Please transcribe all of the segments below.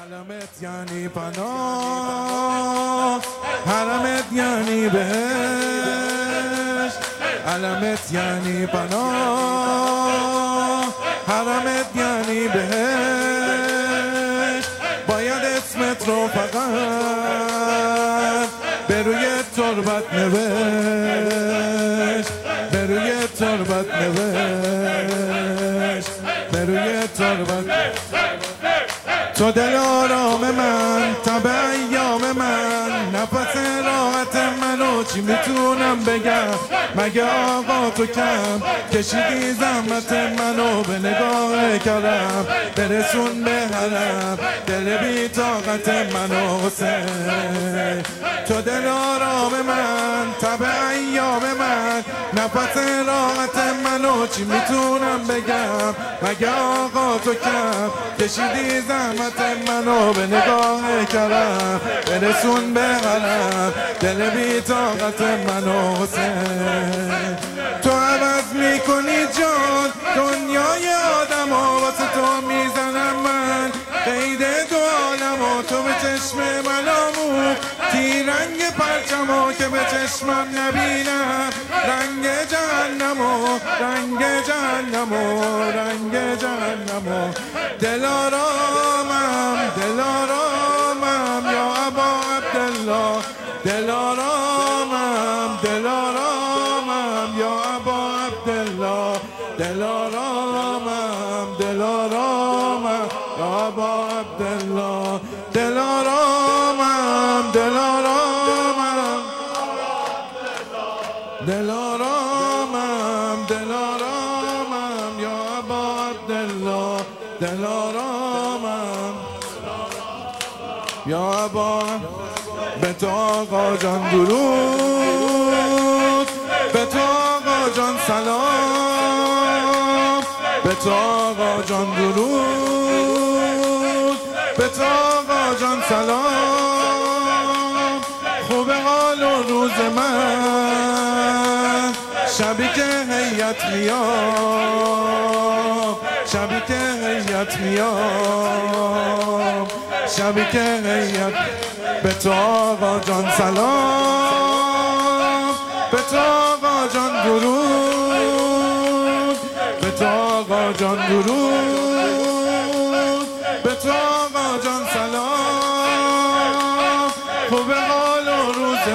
علمت یعنی پناه، حرمت یعنی بهشت. علمت یعنی پناه، حرمت یعنی بهشت. باید اسمت رو فقط به روی تربت نوشت، به روی تربت نوشت، به روی تربت. تو دل آرام من، تب ایام من، نفس راحت منو چی میتونم بگم؟ مگه آقا تو کم کشیدی زحمت منو به نگاه کرم، برسون به حرم دل بی طاقت منو حسین. تو دل آرام من، تب ایام من، نفس راحت منو چی میتونم بگم؟ مگه آقا تو کم کشیدی زحمت منو به نگاه کرم، برسون به حرم دل بی طاقت منو حسین. تو عوض میکنی جان دنیای آدم ها، واسه تو میزنم من قید دو عالم ها. تو به چشم من آموختی رنگ پرچم ها که به چشمم نبینم رنگ جهنم ها، رنگ جهنم ها، رنگ جهنم ها. دل آرامم، دل آرامم یا ابا عبدالله، دل آرامم، دل آرامم یا ابا عبدالله، دل آرامم، دل آرامم یا ابا عبدالله، دل آرامم، دل آرامم، دل آرامم، دل آرامم یا ابا عبدالله، دل آرامم یا ابا. به تو آقا جان درود، به تو آقا جان سلام، به تو آقا جان درود، به تو آقا جان سلام. خوب حال و روز من شبی که هیئت میام، شبی که هیئت میام، شبی که هیئت. به تو آقا جان سلام، به تو آقا جان درود، به تو آقا جان درود، به تو آقا جان سلام. خوب حال و روز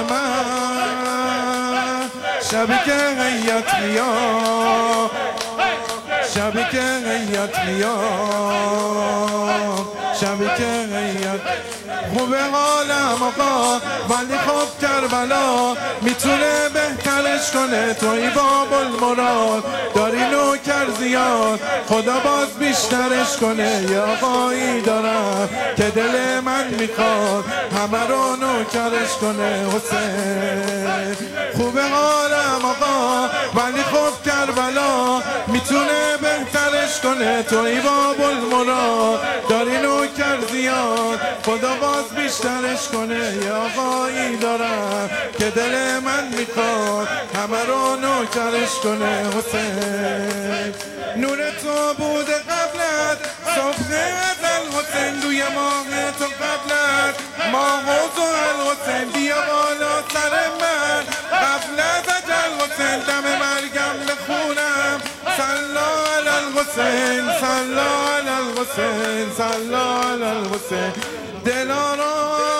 من شبی که هیئت میام، شبی که هیئت میام، شبی که هیئت. خوب حالم آقا ولی خب کربلا میتونه بهترش کنه. توی باب المراد داری نوکر زیاد، خدا باز بیشترش کنه. یه آقایی دارم که دل من میخواد همه رو نوکرش کنه حسین. خوب حالم آقا ولی خب کربلا میتونه بهترش کنه. توی باب المراد داری نوکر زیاد، خدا باز بیشترش کنه. یه آقایی دارم که دل من میخواد همه رو نوکرش کنه حسین. نور تو بوده قبلت صبح ازل حسین، دوی ماه تو قبلت ماه و زحل حسین. بیا بالا سر من قبل از اجل حسین، دم مرگم بخونم صلا علی الحسین، صلا علی الحسین، صلا علی الحسین. دل آرام